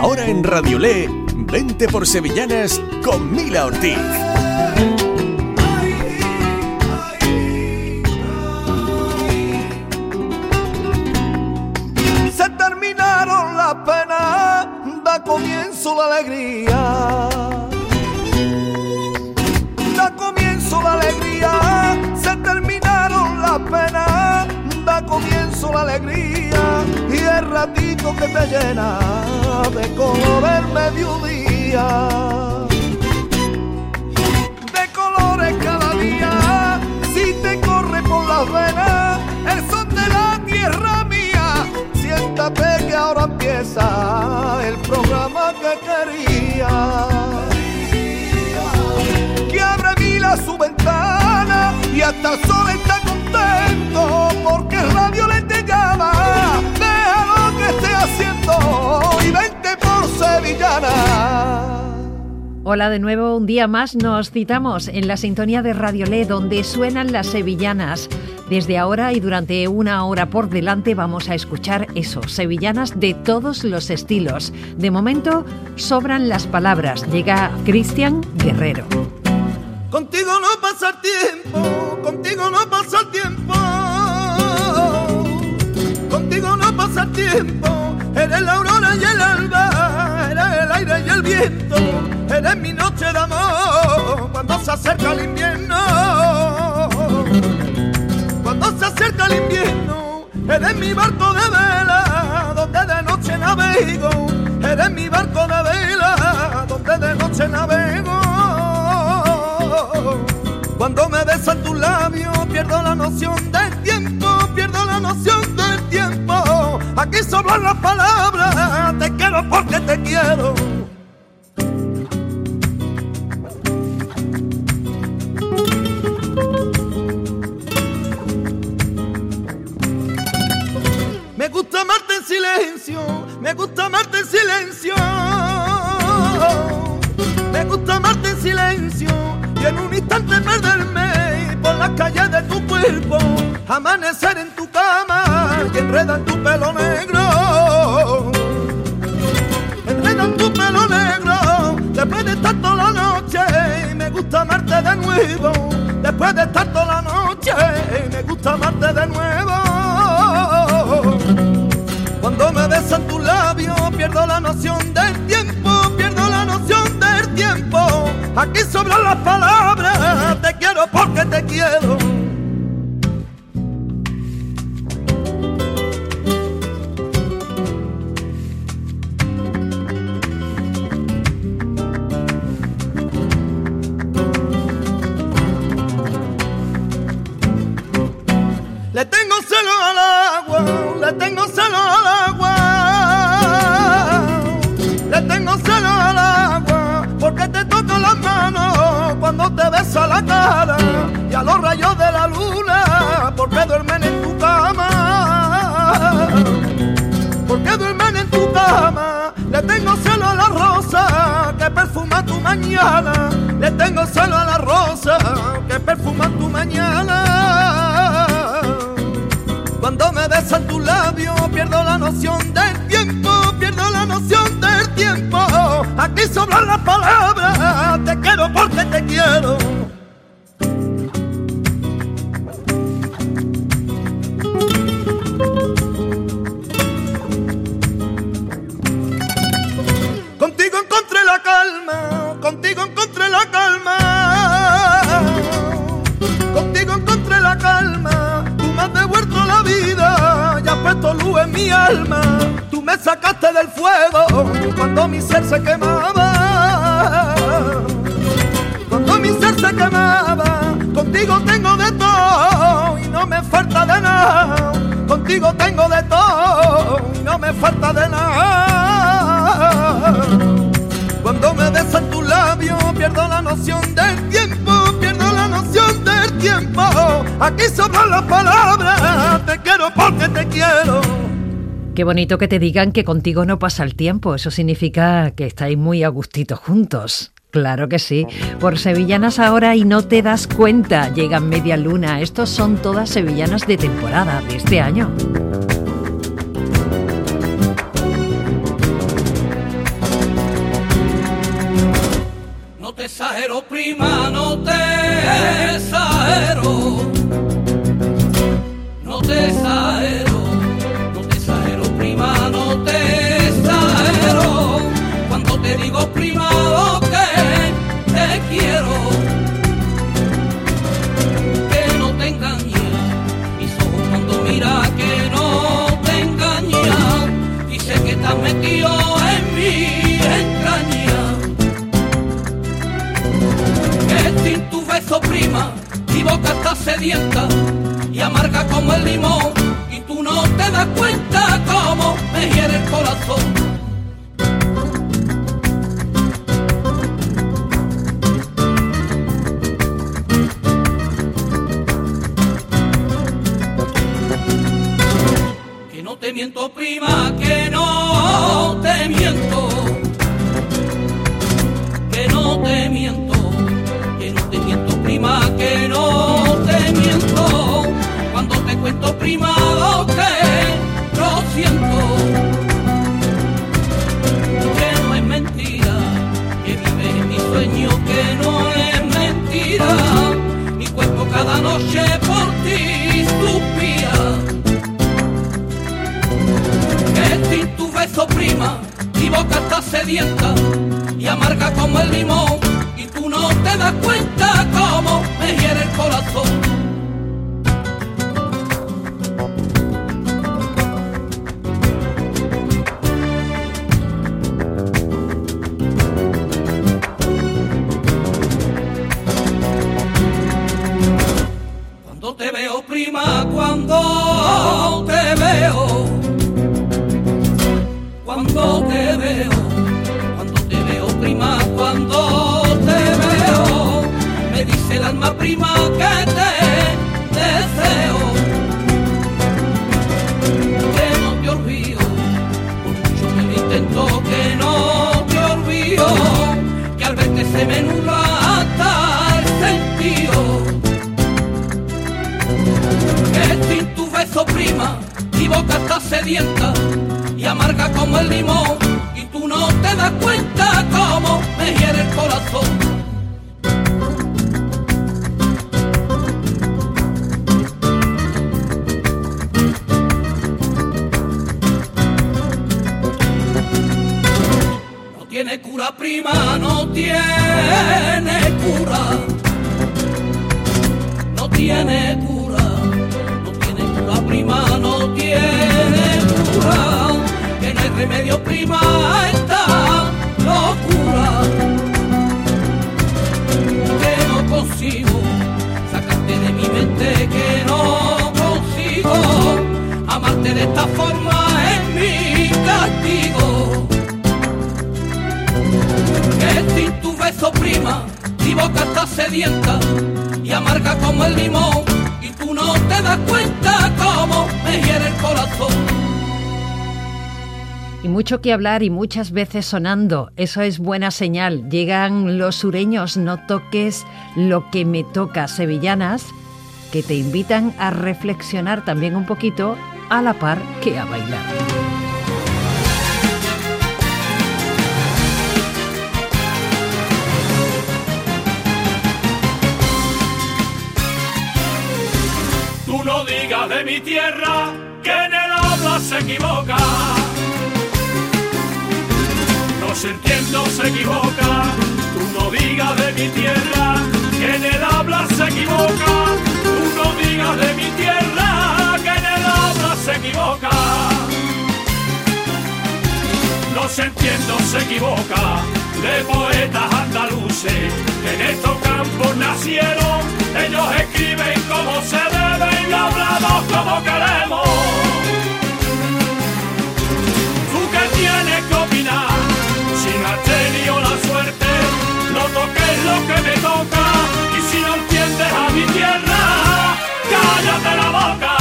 Ahora en Radiolé, Vente por Sevillanas con Mila Ortiz. Se terminaron las penas, da comienzo la alegría. Da comienzo la alegría, se terminaron las penas, da comienzo la alegría. Y el ratito que te llena de color el mediodía, de colores cada día, si te corre por las venas el son de la tierra mía. Siéntate que ahora empieza el programa que quería. Que abre Mila su ventana y hasta el sol está contento porque Radio le te llama. Deja lo que esté haciendo y vente por Sevillana. Hola de nuevo, un día más nos citamos en la sintonía de Radiolé, donde suenan las sevillanas. Desde ahora y durante una hora por delante vamos a escuchar eso, sevillanas de todos los estilos. De momento sobran las palabras. Llega Cristian Guerrero. Contigo no pasa el tiempo, contigo no pasa el tiempo, contigo no pasa el tiempo. Eres la aurora y el alba, eres el aire y el viento, eres mi noche de amor cuando se acerca el invierno. Cuando se acerca el invierno, eres mi barco de vela, donde de noche navego, eres mi barco de vela, donde de noche navego. Cuando me besan tus labios, pierdo la noción del tiempo, pierdo la noción del tiempo. Aquí sobran las palabras, te quiero porque te quiero. Me gusta amarte en silencio, me gusta amarte en silencio, me gusta amarte en silencio y en un instante perderme por las calles de tu cuerpo, amanecer en tu cama y enredar tu pelo negro, enredar tu pelo negro, después de estar toda la noche me gusta amarte de nuevo, después de estar toda la noche me gusta amarte de nuevo. Cuando me besan tus labios pierdo la noción del tiempo, pierdo la noción del tiempo. Aquí sobran las palabras, te quiero porque te quiero. Le tengo celo al agua, le tengo celo al agua, le tengo celo al agua, porque te toco las manos cuando te besa la cara y a los rayos de la luna, porque duermen en tu cama, porque duermen en tu cama. Le tengo celo a la rosa que perfuma tu mañana, le tengo celo a la rosa que perfuma tu mañana. Cuando me besan tus labios pierdo la noción del tiempo, pierdo la noción del tiempo. Aquí sobran las palabras, te quiero porque te quiero. Contigo encontré la calma, contigo encontré la calma, contigo encontré la calma. Me has devuelto la vida y has puesto luz en mi alma. Tú me sacaste del fuego cuando mi ser se quemaba, cuando mi ser se quemaba. Contigo tengo de todo y no me falta de nada, contigo tengo de todo y no me falta de nada. Cuando me besan tus labios pierdo la noción del tiempo, pierdo la noción del tiempo. Aquí sobran las palabras, te quiero porque te quiero. Qué bonito que te digan que contigo no pasa el tiempo. Eso significa que estáis muy a gustito juntos. Claro que sí. Por sevillanas ahora y no te das cuenta. Llegan Media Luna. Estos son todas sevillanas de temporada de este año. te exagero, prima, no te exagero. No te exagero, no te exagero, prima, no te exagero. Cuando te digo, prima, lo que te quiero. Que no te engañe, mis ojos cuando mira que no te engaña. Dice que estás metido en mi entraña. Que sin tu beso, prima, mi boca está sedienta y amarga como el limón, y tú no te das cuenta cómo me hiere el corazón. Que no te miento, prima, que no te miento. Que no te miento, que no te miento, prima, que no te miento. Cuando te cuento, prima, lo que yo siento. Que no es mentira, que vives en mi sueño, que no es mentira. Mi cuerpo cada noche por ti suspira. Que sin tu beso, prima, mi boca está sedienta y amarga como el limón, y tú no te das cuenta cómo me hiere el corazón. Cuando te veo, prima, cuando te veo, cuando te veo, cuando te veo, prima, cuando te veo, me dice el alma, prima, que te deseo. Que no te olvido, por mucho que lo intento, que no te olvido, que al verte se me nubla hasta el sentido. Que sin tu beso, prima, mi boca está sedienta y amarga como el limón, y tú no te das cuenta cómo me hiere el corazón. No tiene cura, prima, no tiene cura. No tiene cura, no tiene cura, prima, no tiene cura. Que no hay remedio, prima, a esta locura. Que no consigo sacarte de mi mente, que no consigo amarte de esta forma, es mi castigo. Que sin tu beso, prima, mi boca está sedienta y amarga como el limón, y tú no te das cuenta cómo me hiere el corazón. Y mucho que hablar y muchas veces sonando, eso es buena señal. Llegan los sureños, no toques lo que me toca, sevillanas, que te invitan a reflexionar también un poquito, a la par que a bailar. Tú no digas de mi tierra que en el habla se equivoca. No se entiende, se equivoca. Tú no digas de mi tierra que en el habla se equivoca. Tú no digas de mi tierra que en el habla se equivoca. No se entiende, se equivoca. De poetas andaluces que en estos campos nacieron, ellos escriben como se debe y hablamos como queremos. Tú que tienes que opinar, si no has tenido la suerte, no toques lo que me toca, y si no entiendes a mi tierra, cállate la boca.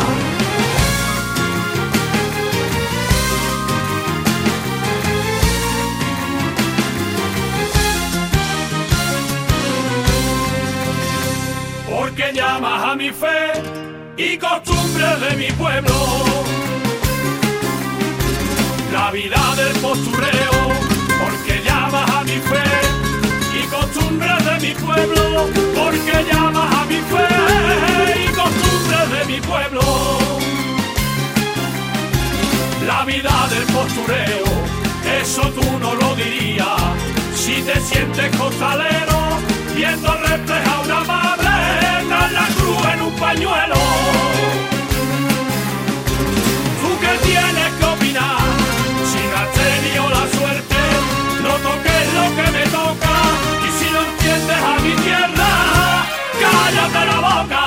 Porque llamas a mi fe y costumbres de mi pueblo, la vida del postureo. Porque llamas a mi fe y costumbres pueblo, porque llamas a mi fe y costumbres de mi pueblo. La vida del postureo, eso tú no lo dirías, si te sientes costalero, viendo refleja una madre tras la cruz en un pañuelo. ¿Tú qué tienes que opinar? Si no has tenido la suerte, no toques lo que me toca, y si no entiendes a mi tierra, cállate la boca.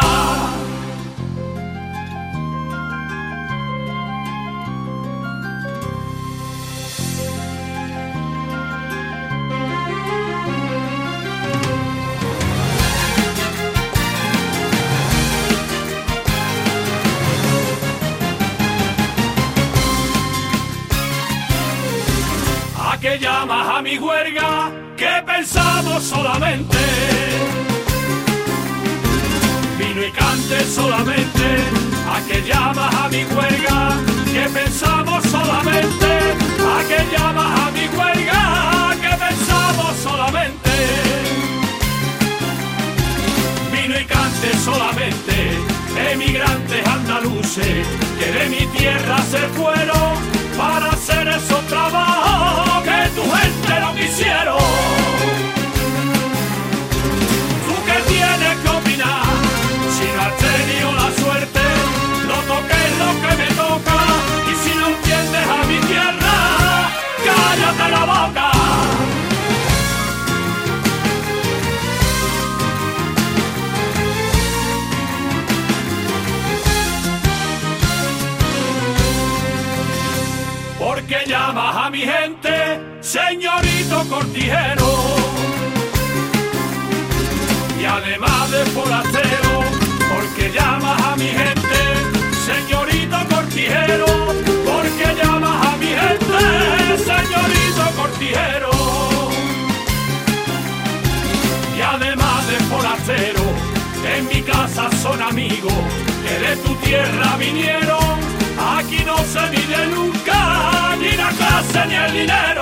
Que llamas a mi huelga, que pensamos solamente, vino y cante solamente. A que llamas a mi huelga, que pensamos solamente. A que llamas a mi huelga, que pensamos solamente, vino y cante solamente. Emigrantes andaluces que de mi tierra se fueron para hacer esos trabajos que tu gente no quisieron. ¿Tú qué tienes que opinar? Si no has tenido la suerte, no toques lo que me toca, y si no entiendes a mi tierra, cállate la boca. Porque llamas a mi gente, señorito cortijero, y además de forastero. Porque llamas a mi gente, señorito cortijero, porque llamas a mi gente, señorito cortijero, y además de forastero. En mi casa son amigos que de tu tierra vinieron. Aquí no se mide nunca ni la clase ni el dinero.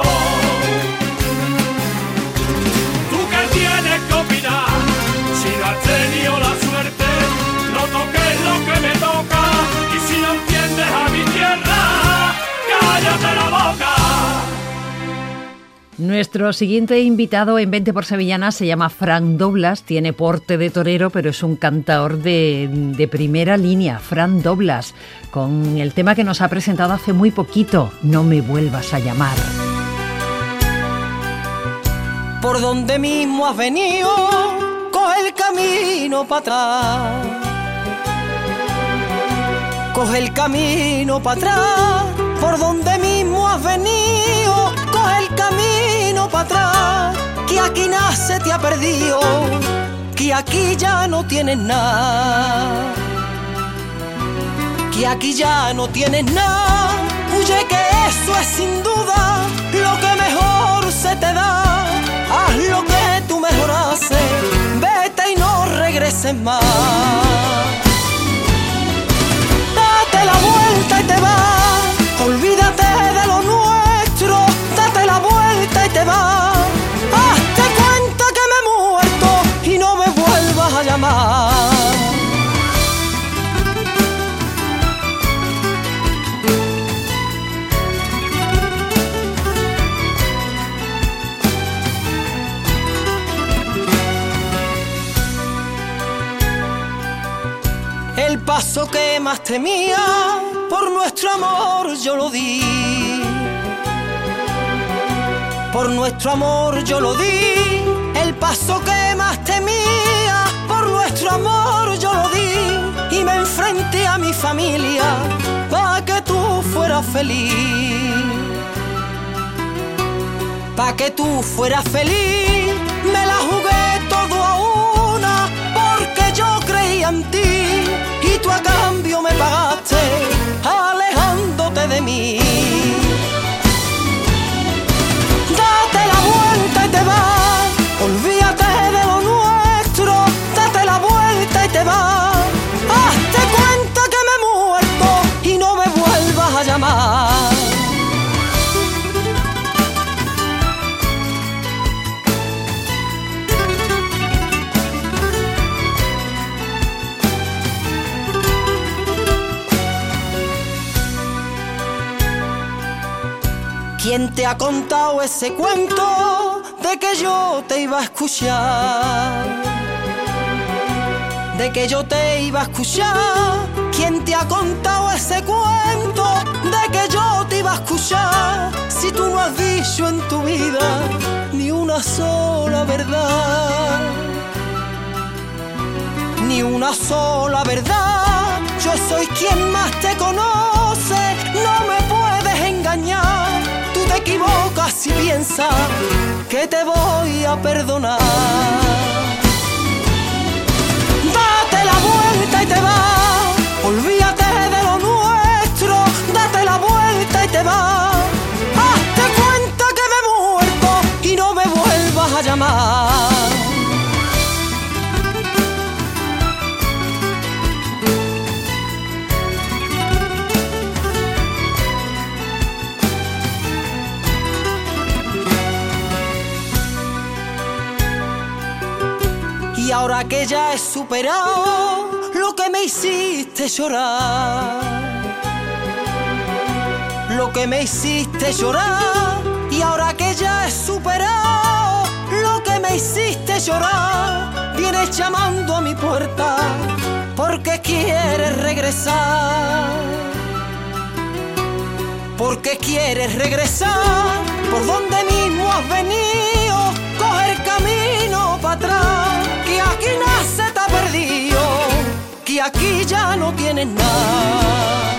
¿Tú qué tienes que opinar? Si no has tenido la suerte, no toques lo que me toca, y si no entiendes a mi tierra, cállate la boca. Nuestro siguiente invitado en 20 por Sevillanas se llama Fran Doblas, tiene porte de torero, pero es un cantador de primera línea. Fran Doblas, con el tema que nos ha presentado hace muy poquito, No me vuelvas a llamar. Por donde mismo has venido, coge el camino para atrás. Coge el camino para atrás, por donde mismo has venido, coge el camino para atrás, que aquí nace te ha perdido, que aquí ya no tienes nada, que aquí ya no tienes nada. Huye que eso es sin duda lo que mejor se te da. Haz lo que tú mejor haces, vete y no regreses más. Date la vuelta y te vas, olvídate de lo nuestro. Date la vuelta y te vas, hazte cuenta que me he muerto y no me vuelvas a llamar. El paso que más temía, por nuestro amor yo lo di. Por nuestro amor yo lo di. El paso que más temía, por nuestro amor yo lo di. Y me enfrenté a mi familia, pa' que tú fueras feliz. Pa' que tú fueras feliz. Me la jugué todo a una, porque yo creía en ti. Y tú a cambio me pagaste, alejándote de mí. Date la vuelta y te vas, olvídate de lo nuestro. Date la vuelta y te vas, hazte cuenta que me he muerto y no me vuelvas a llamar. ¿Quién te ha contado ese cuento de que yo te iba a escuchar? De que yo te iba a escuchar. ¿Quién te ha contado ese cuento de que yo te iba a escuchar? Si tú no has dicho en tu vida ni una sola verdad, ni una sola verdad. Yo soy quien más te conoce, no me puedes engañar. Tú te equivocas si piensas que te voy a perdonar. Date la vuelta y te vas, olvídate de lo nuestro. Date la vuelta y te vas. Hazte cuenta que me he muerto y no me vuelvas a llamar. Y ahora que ya he superado lo que me hiciste llorar, lo que me hiciste llorar. Y ahora que ya he superado lo que me hiciste llorar, vienes llamando a mi puerta porque quieres regresar. Porque quieres regresar por donde mismo has venido, coger camino para atrás. Que aquí nace te ha perdido, que aquí ya no tienes nada.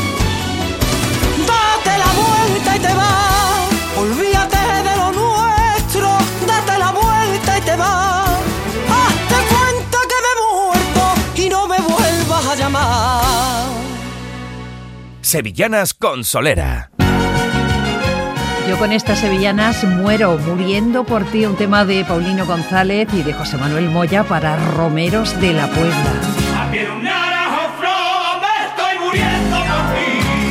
Date la vuelta y te vas, olvídate de lo nuestro. Date la vuelta y te vas. Hazte cuenta que me he muerto y no me vuelvas a llamar. Sevillanas con Solera. Yo con estas sevillanas muero, muriendo por ti, un tema de Paulino González y de José Manuel Moya para Romeros de la Puebla. A pie de un naranjo flor me estoy muriendo por ti.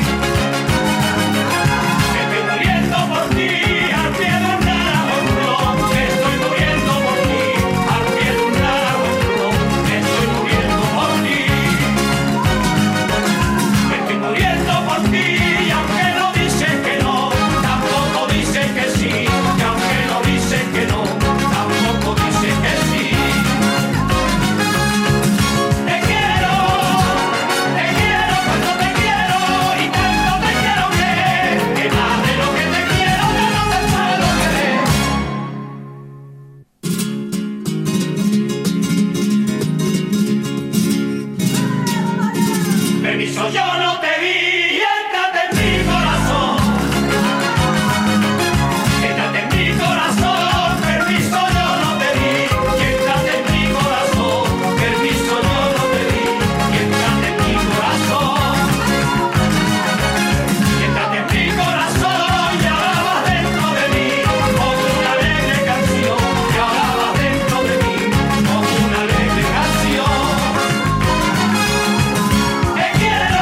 Me estoy muriendo por ti. Al pie de un naranjo flor me estoy muriendo por ti. Al pie de un naranjo flor me estoy muriendo por ti. Me estoy muriendo por ti. Y aunque no dicen que no, tampoco dicen que sí. Y aunque no dicen que no, tampoco dicen que sí. Te quiero cuando te quiero y tanto te quiero que más de lo que te quiero ya no te puedo querer. Permiso yo no te di y entrate en mi corazón. Entrate en mi corazón, permiso yo no te di y entrate en mi corazón. Permiso yo no te di y entrate en mi corazón. Entrate en mi corazón y ahora vas dentro de mí como una alegre canción. Y ahora vas dentro de mí como una alegre canción. Te quiero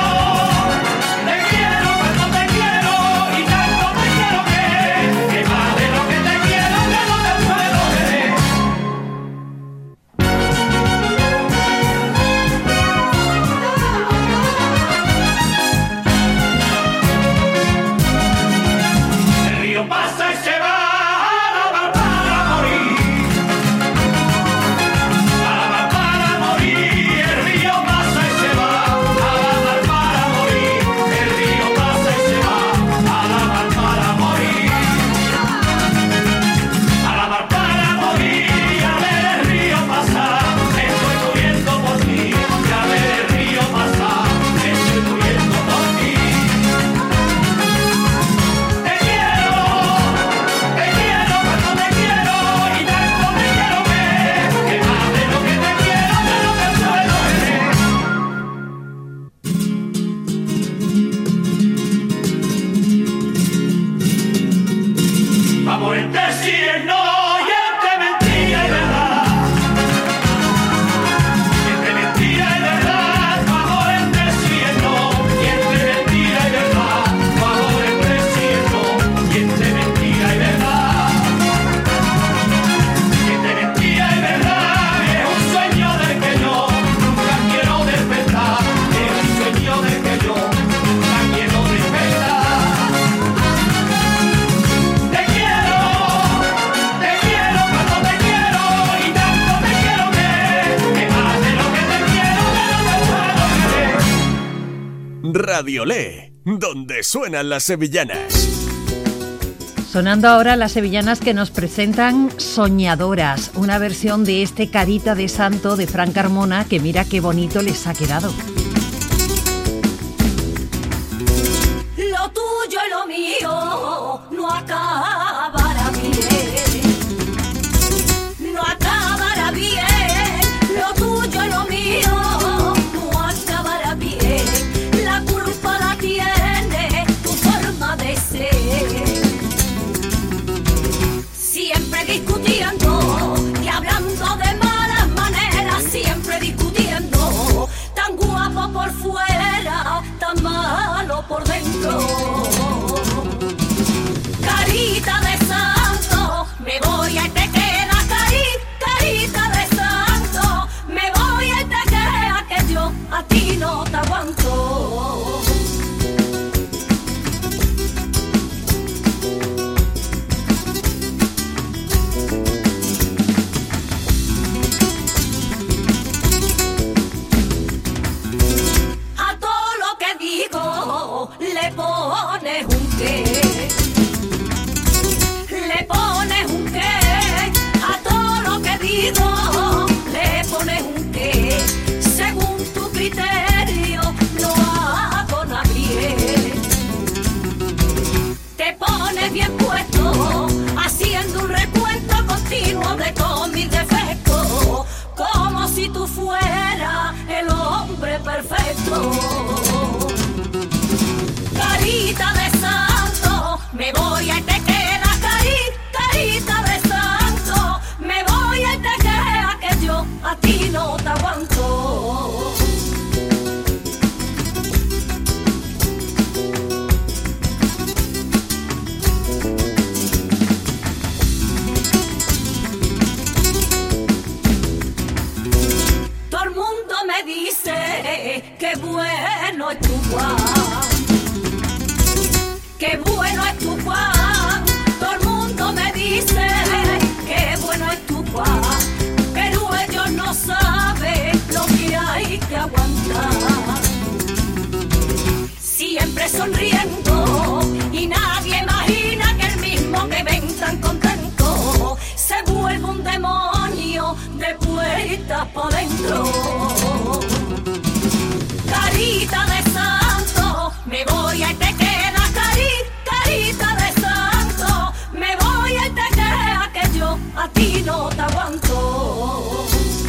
cuando te quiero y tanto te quiero que más de lo que te quiero ya no te puedo querer. El río pasa y se va a la mar para morir. A la mar para morir. El río pasa y se va a la mar para morir. El río pasa y se va a la mar para morir. A la mar para morir y a ver el río pasar. Me estoy muriendo por ti. Y a ver el río pasar. Me estoy muriendo por ti. Te quiero cuando te quiero y tanto te quiero que más de lo que te quiero ya no te puedo querer. Amor entre sí es no y entre mentira y verdad. Entre mentira y verdad, amor entre sí es no y entre mentira y verdad. Amor entre sí es no y entre mentira y verdad. Entre mentira y verdad es un sueño del que yo nunca quiero despertar. Es un sueño del que yo nunca quiero despertar. Radiolé, donde suenan las sevillanas. Sonando ahora las sevillanas que nos presentan Soñadoras, una versión de este Carita de Santo de Fran Carmona, que mira qué bonito les ha quedado. Lo tuyo y lo mío no acabará bien, no acabará bien. Lo tuyo y lo mío no acabará bien. La culpa la tiene tu forma de ser. Siempre discutiendo y hablando de malas maneras, siempre discutiendo. Tan guapo por fuera, tan malo por dentro. Carita de santo, me voy a te queda carita de santo, me voy a te queda que yo a ti no te aguanto. Le pones un qué, le pones un qué, a todo lo que digo, le pones un qué, según tu criterio, no hago nada bien. Te pones bien puesto, haciendo un recuento continuo de todos mis defectos, como si tú fueras el hombre perfecto. Carita de santo, me voy a te queda carita de santo, me voy a te queda que yo a ti no te aguanto. Todo el mundo me dice que bueno es tu Juan, qué bueno es tu Juan. Todo el mundo me dice qué bueno es tu Juan, pero ellos no saben lo que hay que aguantar. Siempre sonriendo y nadie imagina que el mismo que ven tan contento se vuelve un demonio de puertas por dentro. Carita de santo, me voy a te queda carita de santo, me voy a te queda que yo a ti no te aguanto.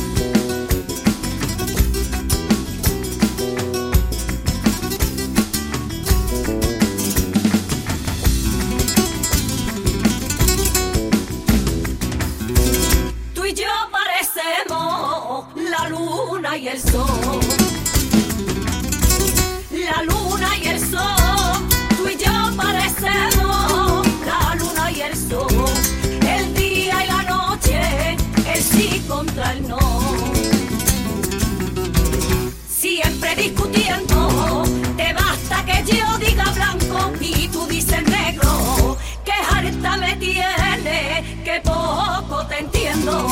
Tú y yo parecemos la luna y el sol, la luna y el sol. Tú y yo parecemos la luna y el sol, el día y la noche, el sí contra el no. Siempre discutiendo, te basta que yo diga blanco y tú dices negro. Que harta me tiene, que poco te entiendo.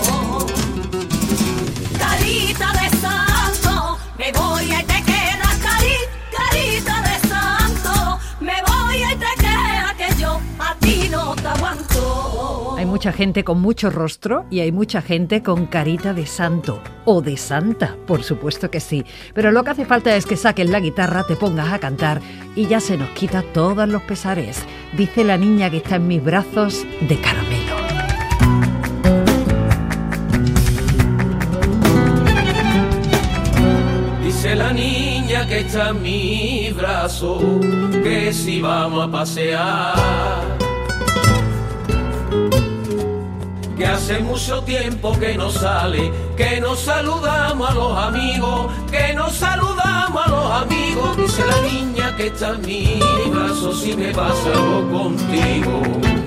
Carita de santo, me voy a te queda carita de santo, me voy a te queda que yo a ti no te aguanto. Hay mucha gente con mucho rostro y hay mucha gente con carita de santo o de santa, por supuesto que sí. Pero lo que hace falta es que saques la guitarra, te pongas a cantar y ya se nos quita todos los pesares. Dice la niña que está en mis brazos de Caramelo. Dice la niña que está en mi brazo, que si vamos a pasear, que hace mucho tiempo que no sale, que nos saludamos a los amigos, que nos saludamos a los amigos. Dice la niña que está en mi brazo, si me pasa algo contigo,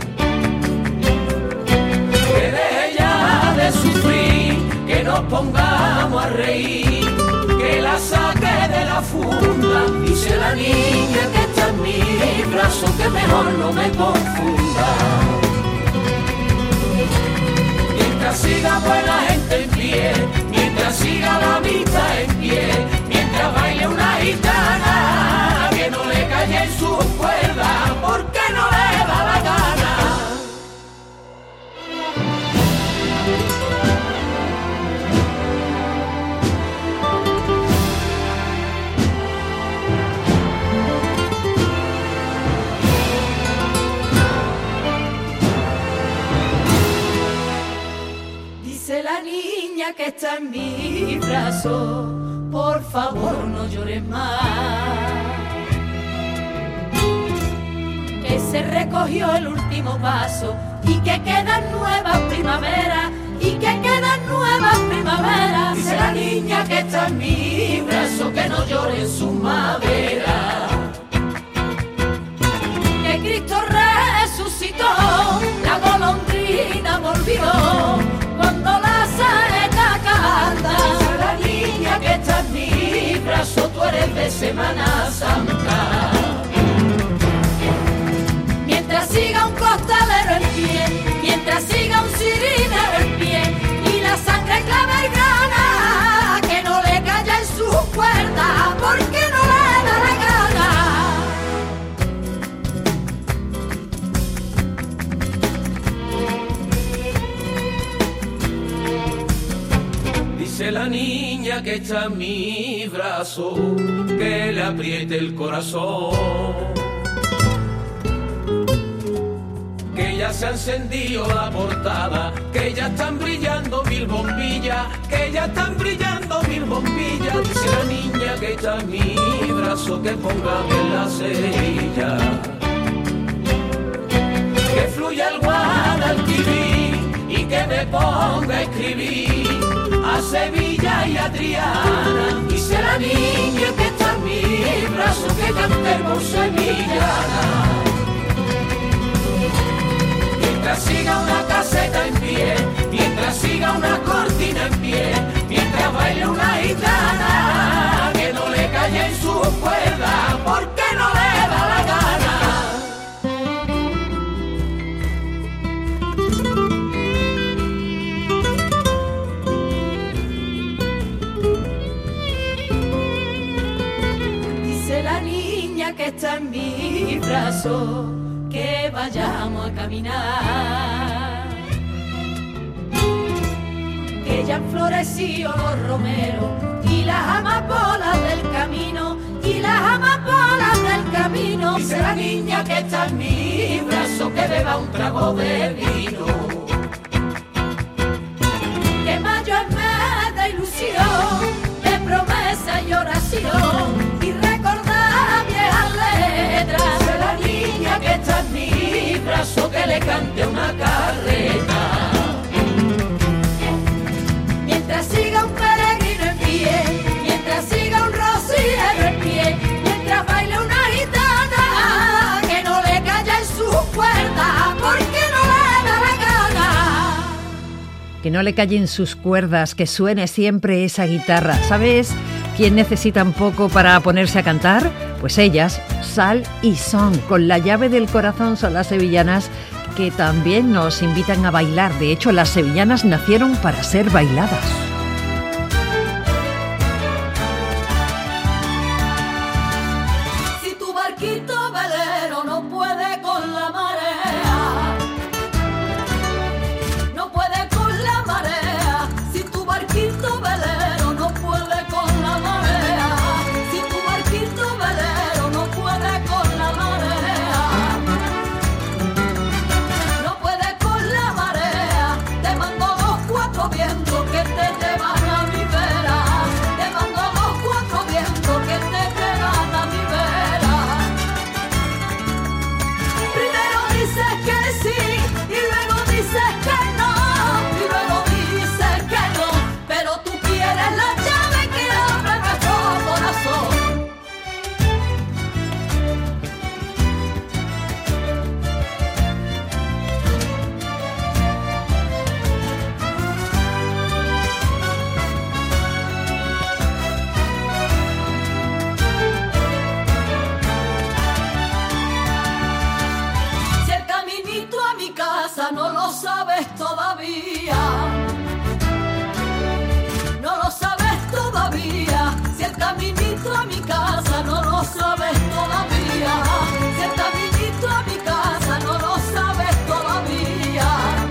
que deje ya de sufrir, que nos pongamos a reír, que la saque de la funda. Dice la niña que está en mi brazo, que mejor no me confunda. Mientras siga buena gente en pie, mientras siga la mitad en pie, mientras baile una gitana, Dice la niña que está en mi brazo, por favor no llores más. Que se recogió el último paso y que quedan nuevas primaveras, y que quedan nuevas primaveras. Dice la niña que está en mi brazo, que no llore en su madera. Que Cristo resucitó, la golondrina volvió, cuando la saeta canta. Dice la niña que está en mi brazo, tú eres de Semana Santa. Mientras siga un costalero en pie, mientras siga un cirinero en pie, y la sangre clavergana que no le calla en su cuerda, porque no le da la gana. Dice la niña que está en mi brazo, que le apriete el corazón. Que ya se ha encendido la portada, que ya están brillando 1000 bombillas, que ya están brillando 1000 bombillas. Dice la niña que está en mi brazo, que ponga bien la cerilla, que fluya el Guadalquivir y que me ponga a escribir a Sevilla y a Triana. Dice la niña que está en mi brazo, que cantemos sevillana. Mientras siga una caseta en pie, mientras siga una cortina en pie, mientras baile una gitana, que no le calle en su cuerda, porque no le da la gana. Dice la niña que está en mi brazo, que vayamos a caminar, que ya han florecido los romeros y las amapolas del camino, y las amapolas del camino. Dice la niña que está en mi brazo, que beba un trago de vino, que mayo es mes de ilusión, de promesa y oración, y recordar viejas letras. Dice la niña que está en mi brazo, que le cante una carreta. Mientras siga un peregrino en pie, mientras siga un rociero en pie, mientras baile una gitana, que no le calla en su cuerda, porque no le da la gana. Que no le callen sus cuerdas, que suene siempre esa guitarra. ¿Sabes quién necesitan poco para ponerse a cantar? Pues ellas, Sal y Son, con la llave del corazón, son las sevillanas que también nos invitan a bailar. De hecho, las sevillanas nacieron para ser bailadas. Si tu barquito velero no puede con la marea, no puede con la marea. Si tu barquito velero no puede con la marea, si tu barquito velero no puede con la marea, no puede con la marea, te mando los 4 vientos que te llevan a mi vera, te mando los 4 vientos que te llevan a mi vera. Primero dices que sí y luego dices que no, y luego dices que no, pero tú quieres la llave que abre nuestro corazón. Si el caminito a mi casa no lo sabes todavía, no lo sabes todavía. Si el caminito a mi casa no lo sabes todavía, si el caminito a mi casa no lo sabes todavía,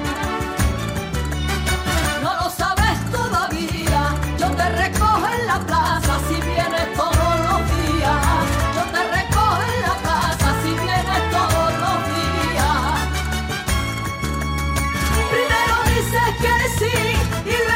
no lo sabes todavía. Yo te recojo en la plaza si vienes todos los días, yo te recojo en la plaza si vienes todos los días. Primero dices que sí y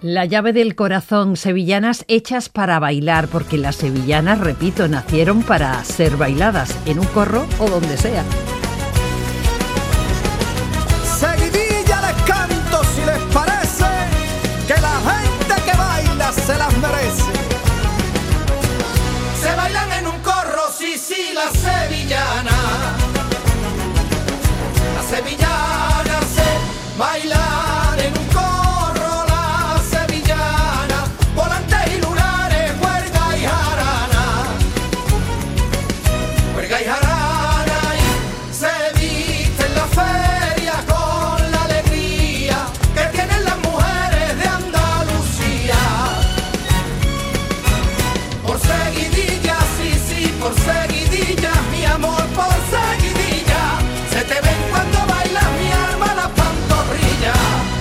La llave del corazón, sevillanas hechas para bailar, porque las sevillanas, repito, nacieron para ser bailadas, en un corro o donde sea. Seguidilla les canto si les parece, que la gente que baila se las merece. Se bailan en un corro, sí, sí, las sevillanas. Las sevillanas se bailan en un corro, las sevillanas, volantes y lunares, huelga y jarana. Huelga y jarana y se viste en la feria con la alegría que tienen las mujeres de Andalucía. Por seguidilla, sí, sí, por seguidilla, mi amor, por seguidilla, se te ven cuando bailas mi alma las pantorrillas.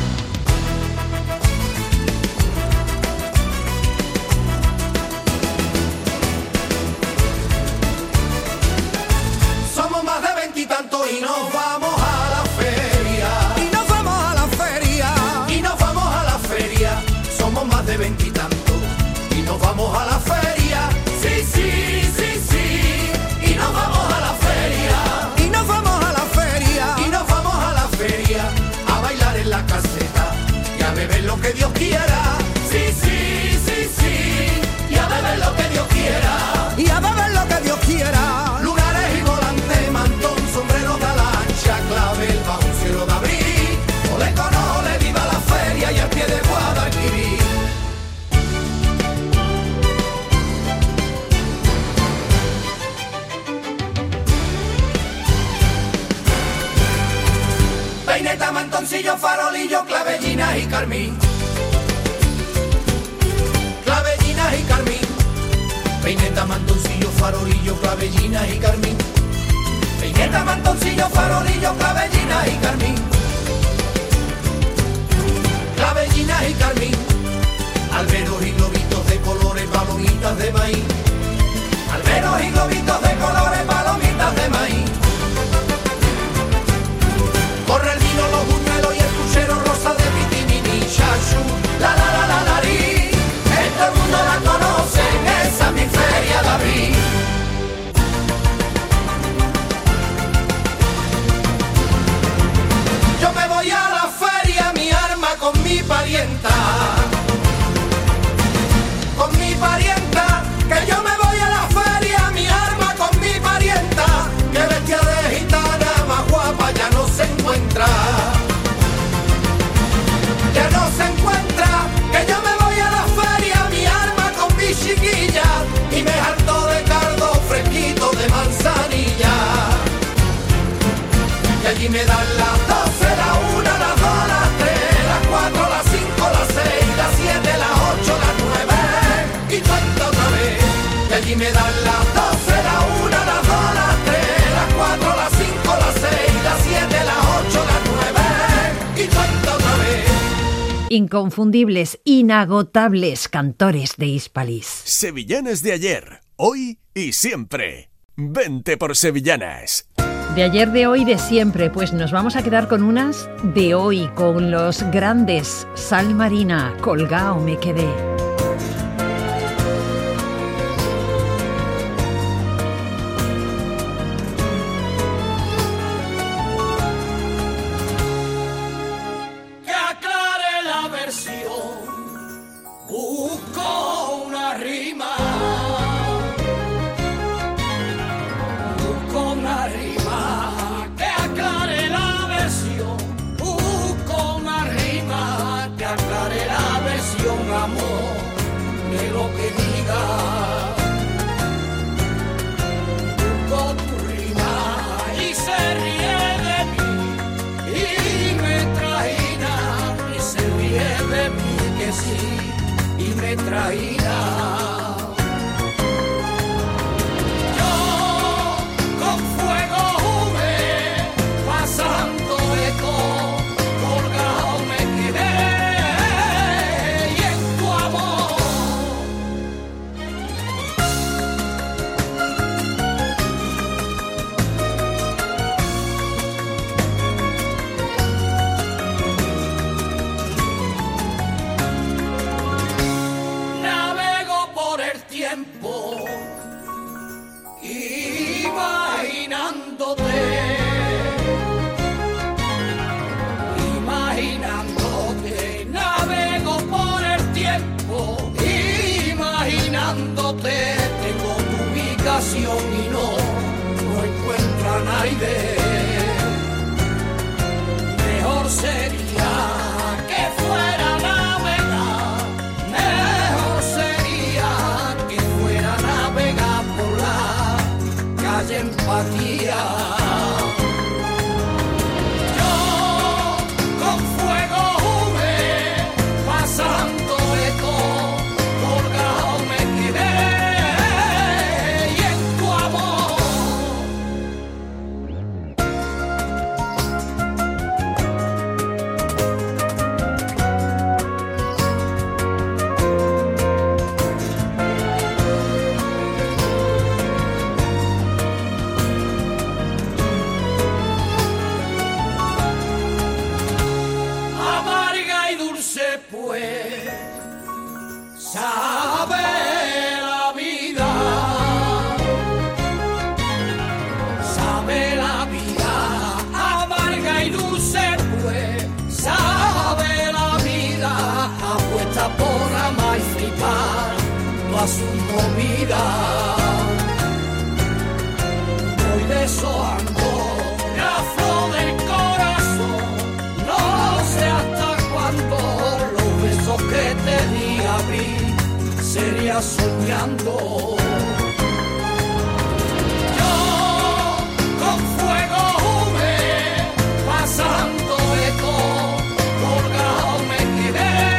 Somos más de 20 y tantos y nos vamos a la feria. Y nos vamos a la feria. Y nos vamos a la feria. Somos más de 20 y tantos y nos vamos a la feria. Sí, sí, sí, sí. Y nos vamos a la feria. Y nos vamos a la feria. Y nos vamos a la feria a bailar en la caseta y a beber lo que Dios quiera. Sí, sí, sí, sí. Y a beber lo que Dios quiera. Y a beber lo que Dios quiera. Lunares y volante, mantón, sombrero de ala ancha, clavel bajo un cielo de abril. Ole con ole, viva la feria y al pie de Guadalquivir. Peineta, mantoncillo, farolillo, clavellinas y carmín. Clavellinas y carmín. Peineta, mantoncillo, farolillo, clavellinas y carmín. Peineta, mantoncillo, farolillo, clavellinas y carmín. Clavellinas y carmín. Alberos y globitos de colores, palomitas de maíz. Alberos y globitos de colores, palomitas de maíz. Corre el vino, los buñuelos y el puchero rosa de pitimini, chachu, la la la la la ri. Todo el mundo la conoce, esa es mi feria de abril. Yo me voy a la feria, mi arma con mi parienta. Con mi parienta, que yo me voy a la feria, mi arma con mi parienta. Que bestia de gitana más guapa ya no se encuentra. Ya no se encuentra, que yo me voy a la feria, mi arma con mi chiquilla. Y me harto de cardo fresquito de manzanilla. Y allí me dan las 12, la 1, las 2, las 3, las 4, las 5, las 6, las 7, las 8, las 9. Y cuenta otra vez. Y allí me dan las 12, la 1, las 2, las 3, las 4, las 5, las 6, las 7, las 8, las 9. Y cuenta otra vez. Inconfundibles, inagotables cantores de Hispalis. Sevillanas de ayer, hoy y siempre. Vente por Sevillanas. De ayer, de hoy, de siempre, pues nos vamos a quedar con unas de hoy, con los grandes Sal Marina, colgao me quedé. Que aclare la versión, busco una rima. Busco una rima que aclare la versión. Busco una rima que aclare la versión, amor, de lo que diga. Busco tu rima y se ríe de mí y me trajina y se ríe de mí que sí y me trajina. olvide. Mejor sería que fuera navegar, mejor sería que fuera navegar por la calle Empatía. A su movida voy deshoando la flor del corazón, no sé hasta cuándo los besos que te di abrir sería soñando. Yo con fuego jugué, pasando de todo, colgado me quedé.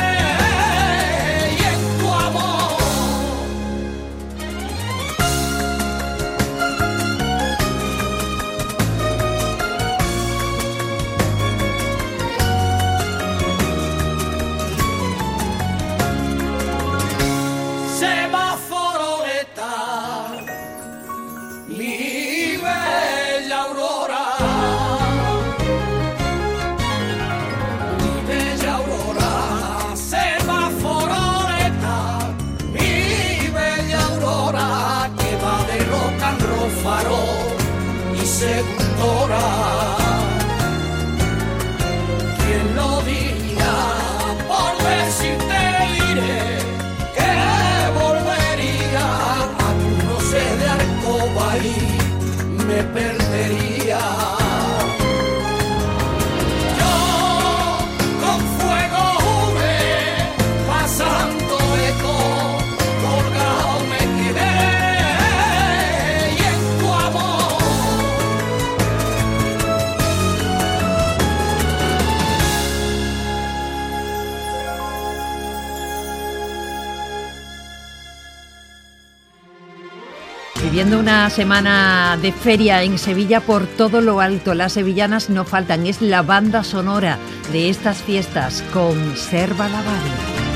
Seductora, ¿quién lo diría? Por decirte diré que volvería a tu roce de alcoba y me perdería. Yo con fuego jugué, pasando de todo, colgado me quedé. Viviendo una semana de feria en Sevilla por todo lo alto, las sevillanas no faltan, es la banda sonora de estas fiestas con Serva Lavadi.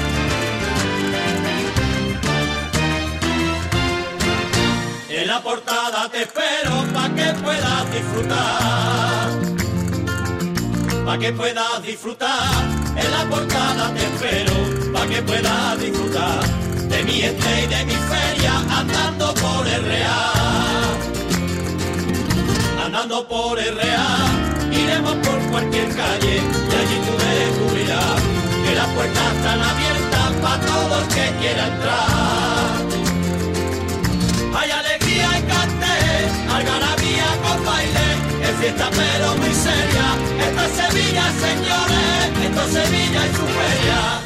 En la portada te espero pa' que puedas disfrutar, pa' que puedas disfrutar. En la portada te espero pa' que puedas disfrutar de mi este y de mi feria, andando por el Real, andando por el Real. Iremos por cualquier calle y allí tú descubrirás que las puertas están abiertas para todo el que quiera entrar. Hay alegría y cartel, algarabía con baile, es fiesta pero muy seria. Esto es Sevilla, señores, esto es Sevilla y su feria.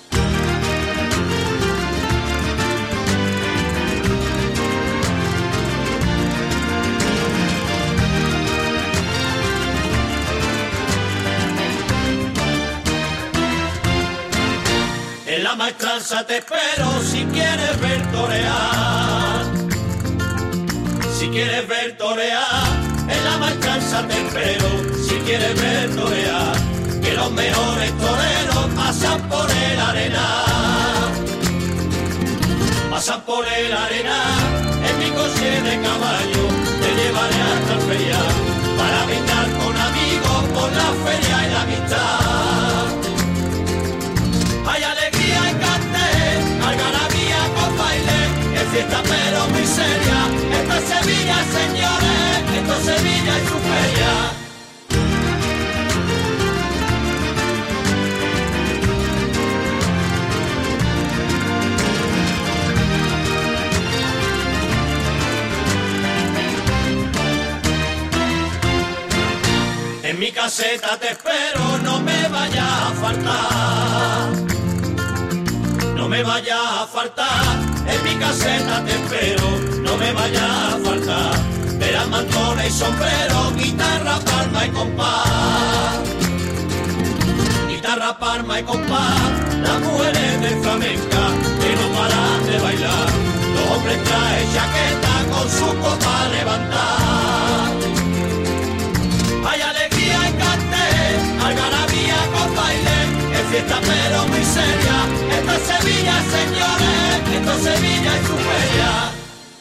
En la maestranza te espero si quieres ver torear, si quieres ver torear. En la maestranza te espero si quieres ver torear, que los mejores toreros pasan por el arenal, pasan por el arenal. En mi coche de caballo te llevaré hasta el ferial para brindar con amigos por la feria y la amistad. Hay alegría y cartel, algarabía con baile, es fiesta pero muy seria. Esto es Sevilla, señores, esto es Sevilla y su feria. caseta te espero, no me vayas a faltar. No me vayas a faltar, en mi caseta te espero, no me vayas a faltar. Verás mantones y sombrero, guitarra, palma y compás. Guitarra, palma y compás, las mujeres de flamenca que no paran de bailar. Los hombres traen chaqueta con su copa a levantar. Hay alegría y cante, algarabía con baile, es fiesta pero muy seria. Esto es Sevilla, señores, esto es Sevilla y su feria.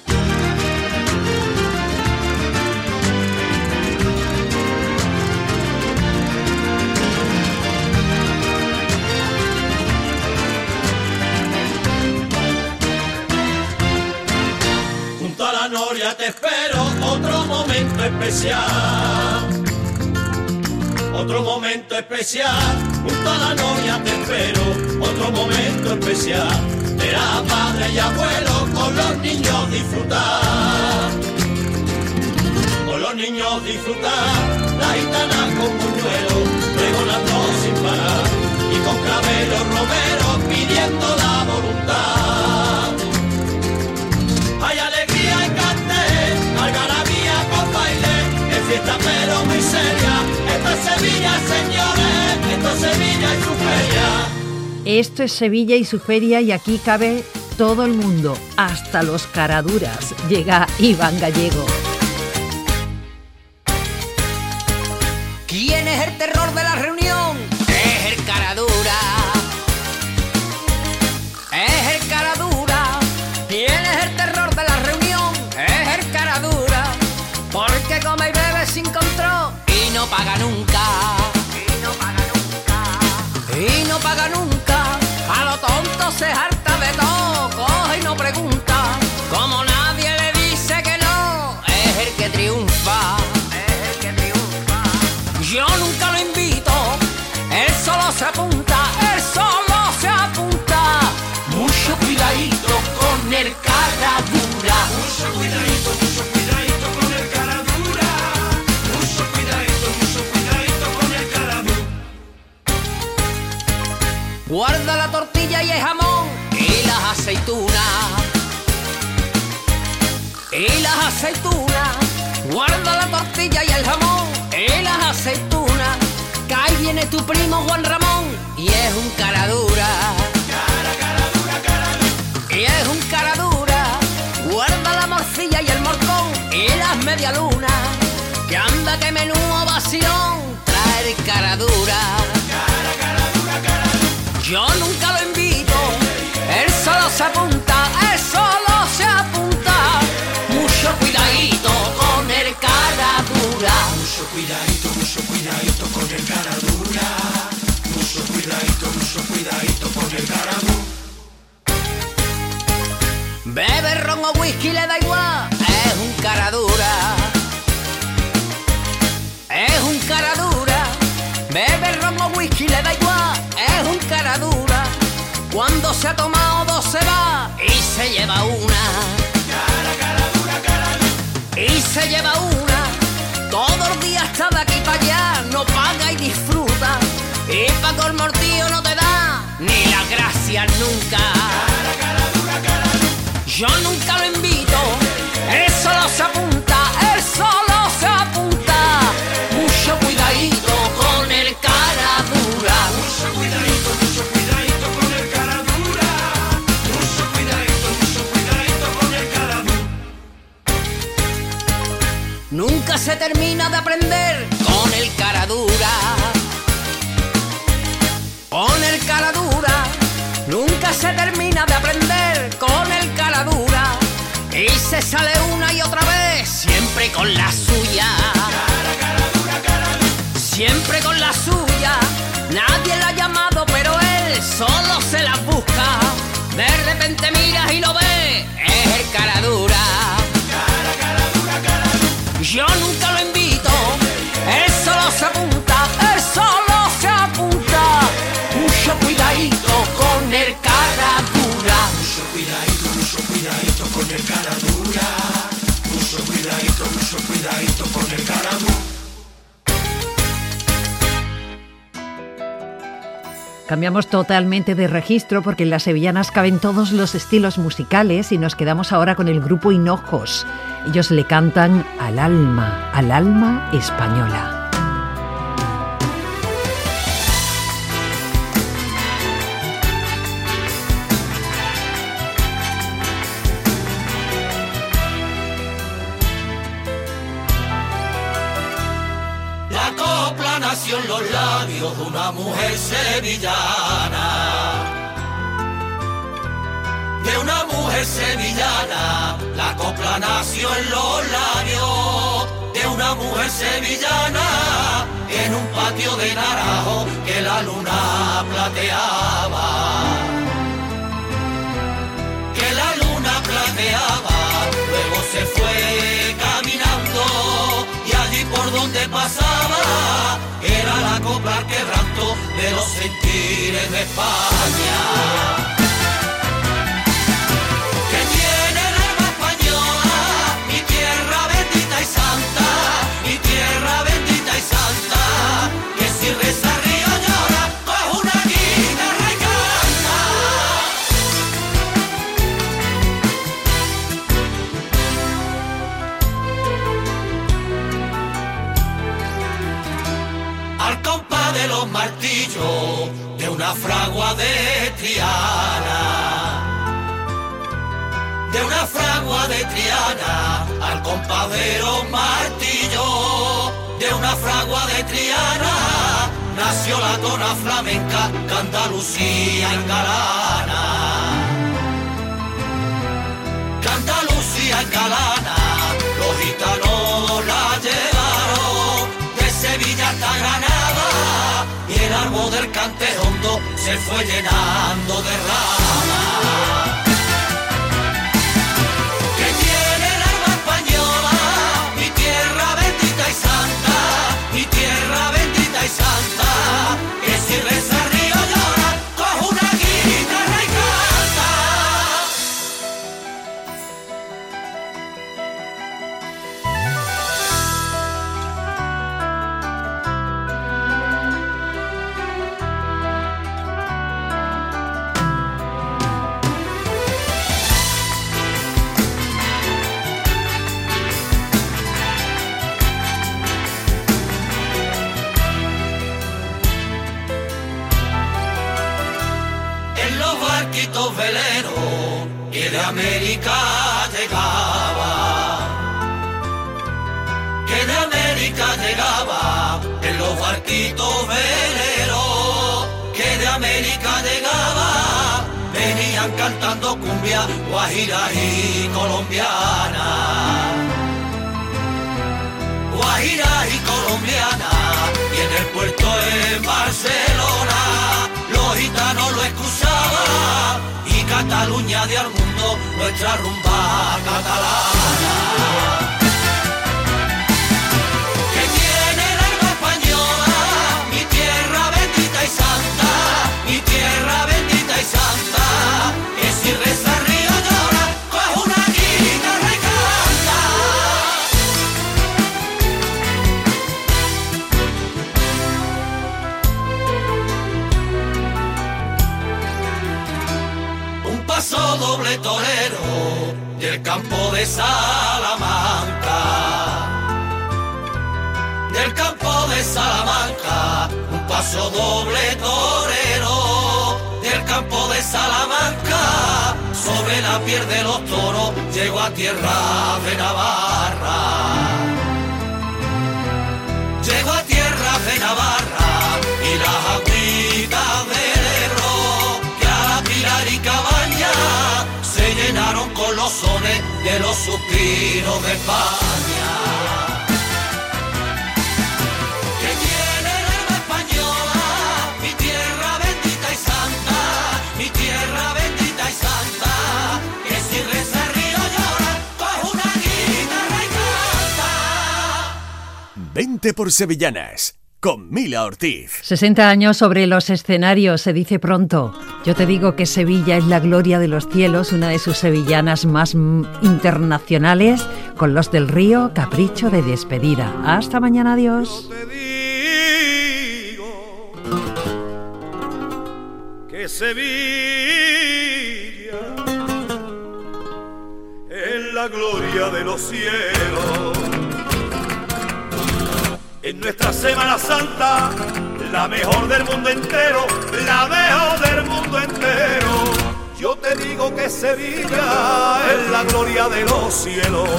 Junto a la noria te espero, otro momento especial. Otro momento especial, junto a la noria te espero, otro momento especial. Verás padre y abuelo con los niños disfrutar. Con los niños disfrutar, la gitana con buñuelo, pregonando sin parar. Y con claveros romeros pidiendo la voluntad. Hay alegría y cante, algarabía con baile, es fiesta pero muy seria. Esto es Sevilla, señores, esto es Sevilla y su feria. Esto es Sevilla y su feria y aquí cabe todo el mundo, hasta los caraduras. Llega Iván Gallego. ¿Quién es el terror de la reunión? Es el caradura. Es el caradura. ¿Quién es el terror de la reunión? Es el caradura. Porque come y bebe sin control y no paga nunca. Y no paga nunca. Y no paga nunca. A lo tonto se harta de todo. Coge y no pregunta. Como nadie le dice que no, es el que triunfa. Es el que triunfa. Yo nunca lo invito. Él solo se apunta. Él solo se apunta. Mucho cuidadito con el caradura. Mucho cuidadito con el caradura. Mucho cuidadito con el caradura. Guarda la tortilla y el jamón y las aceitunas. Y las aceitunas. Guarda la tortilla y el jamón y las aceitunas. Que ahí viene tu primo Juan Ramón y es un caradura. Y es un caradura. Guarda la morcilla y el morcón y las medialunas. Que anda que menudo vacilón trae el caradura. Yo nunca lo invito, él solo se apunta, él solo se apunta. Mucho cuidadito con el caradura. Mucho cuidadito con el caradura. Mucho cuidadito con el caradura. Bebe ron o whisky le da igual, es un caradura. Es un caradura. Bebe ron o whisky le da igual, es un caradura. Cuando se ha tomado dos se va y se lleva una. Y se lleva una. Todo el día está de aquí para allá, no paga y disfruta. Y pa' colmo el tío no te da ni las gracias nunca. Yo nunca lo invito, él solo se apunta, él solo se apunta. Mucho cuidadito con el caradura. Mucho cuidadito con el caradura. Mucho cuidadito con el caradura. Nunca se termina de aprender con el caradura. Con el caradura. Nunca se termina de aprender con el caradura. Y se sale una y otra vez, siempre con la suya. Siempre con la suya. Nadie la ha llamado, pero él solo se la busca. De repente miras y lo ves, es el caradura. Yo nunca lo invito, él solo se apunta, él solo se apunta. Mucho cuidadito con el caradura. Mucho cuidadito con el caradura. Mucho cuidadito con el caradura. Cambiamos totalmente de registro porque en las sevillanas caben todos los estilos musicales y nos quedamos ahora con el grupo Hinojos. Ellos le cantan al alma española. Nació en los labios de una mujer sevillana, de una mujer sevillana. La copla nació en los labios de una mujer sevillana, en un patio de naranjo que la luna plateaba, que la luna plateaba. Luego se fue caminando y allí por donde pasaba era la copla al quebranto de los sentires de España. Que tiene el alma española, mi tierra bendita y santa, mi tierra bendita y santa, que si reza río llora, coge una guitarra y canta. Al compás de los martillos de una fragua de Triana, de una fragua de Triana, al compás de los martillos de una fragua de Triana, nació la tona flamenca que Andalucía engalana, que Andalucía engalana. Los gitanos la llevaron de Sevilla hasta Granada y el árbol del Cantejondo se fue llenando de ramas. Que tiene el alma española, mi tierra bendita y santa, mi tierra bendita y santa, que si reza río llora, coge una guitarra y canta. En los barquitos veleros que de América llegaba, que de América llegaba, en los barquitos veleros que de América llegaba, venían cantando cumbia guajira y colombiana, guajira y colombiana, y en el puerto en Barcelona los gitanos lo escuchaban y Cataluña dio al mundo nuestra rumba catalana. Que tiene el alma española, mi tierra bendita y santa, mi tierra bendita y santa, que si reza río llora, coge una guitarra y canta. Un paso doble torero del campo de Salamanca, del campo de Salamanca. Un paso doble torero del campo de Salamanca, sobre la piel de los toros llegó a tierra de Navarra, llegó a tierra de Navarra, y las agüitas del Ebro que a la Pilar y Cabaña se llenaron con los sones de los suspiros de España. Que tiene el alma española, mi tierra bendita y santa, mi tierra bendita y santa, que si reza río llora, coge una guitarra y canta. 20 por Sevillanas, con Mila Ortiz. 60 años sobre los escenarios, se dice pronto. Yo te digo que Sevilla es la gloria de los cielos, una de sus sevillanas más internacionales, con Los del Río, Capricho de despedida. Hasta mañana, adiós. Te digo que Sevilla es la gloria de los cielos. En nuestra Semana Santa, la mejor del mundo entero, la mejor del mundo entero. Yo te digo que Sevilla es la gloria de los cielos.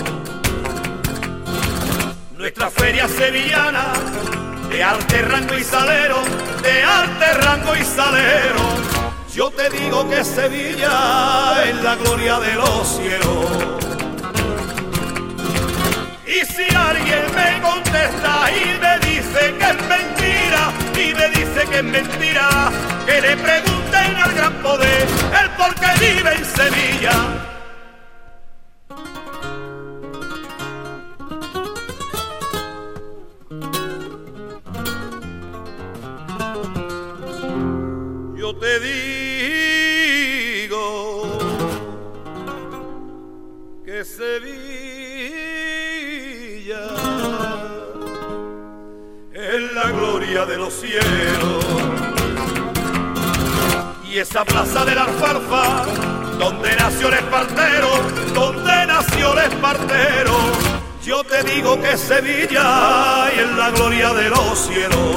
Nuestra feria sevillana, de arte, rango y salero, de arte, rango y salero. Yo te digo que Sevilla es la gloria de los cielos. Y si alguien me contesta y me dice que es mentira, y me dice que es mentira, que le pregunten al gran poder el por qué vive en Sevilla. Yo te digo que Sevilla es la gloria de los cielos. Y esa plaza de la alfalfa, donde nació el espartero, donde nació el espartero. Yo te digo que Sevilla es la gloria de los cielos.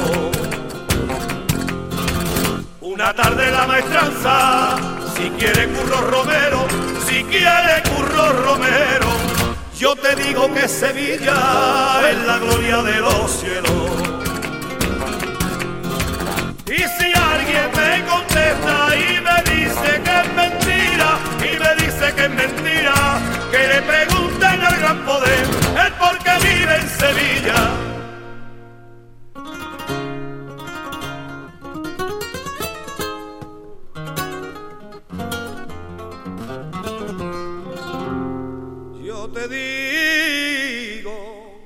Una tarde la maestranza, si quiere Curro Romero, si quiere Curro Romero. Yo te digo que Sevilla es la gloria de los cielos. Y si alguien me contesta y me dice que es mentira, y me dice que es mentira, que le pregunten al gran poder el por qué vive en Sevilla. Yo te digo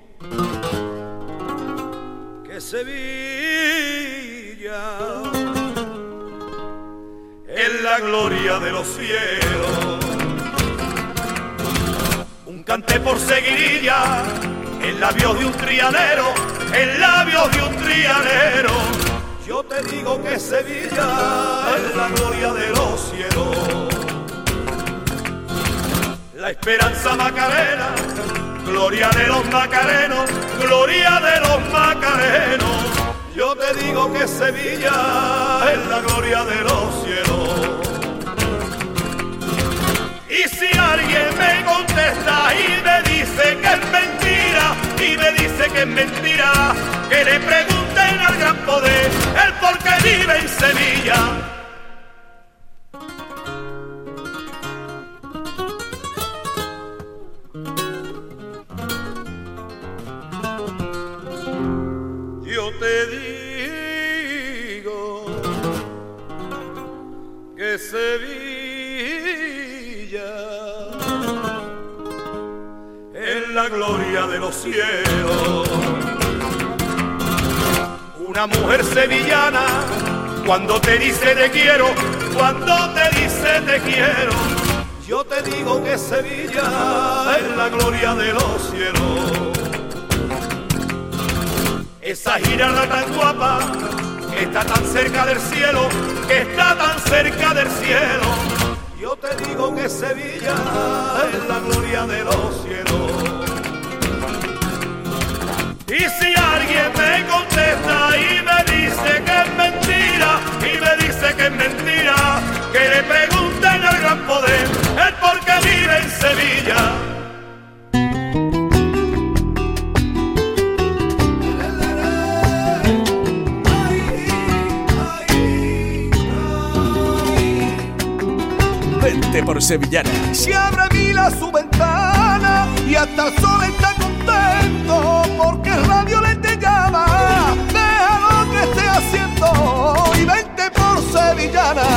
que Sevilla es la gloria de los cielos. Un cante por seguirilla en labios de un trianero, en labios de un trianero. Yo te digo que Sevilla es la gloria de los cielos. La esperanza macarena, gloria de los macarenos, gloria de los macarenos. Yo te digo que Sevilla es la gloria de los cielos. Y si alguien me contesta y me dice que es mentira, y me dice que es mentira, que le pregunten al gran poder el por qué vive en Sevilla. Yo te digo que Sevilla es la gloria de los cielos. Una mujer sevillana, cuando te dice te quiero, cuando te dice te quiero, yo te digo que Sevilla es la gloria de los cielos. Esa girarda tan guapa, que está tan cerca del cielo, que está tan cerca del cielo. Yo te digo que Sevilla es la gloria de los cielos. Y si alguien me contesta y me dice que es mentira, y me dice que es mentira, que le pregunten al gran poder el por qué vive en Sevilla. Vente por Sevillana. Se abre Vila su ventana y hasta el sol está contento porque el radio le te llama. Deja lo que esté haciendo y vente por Sevillana.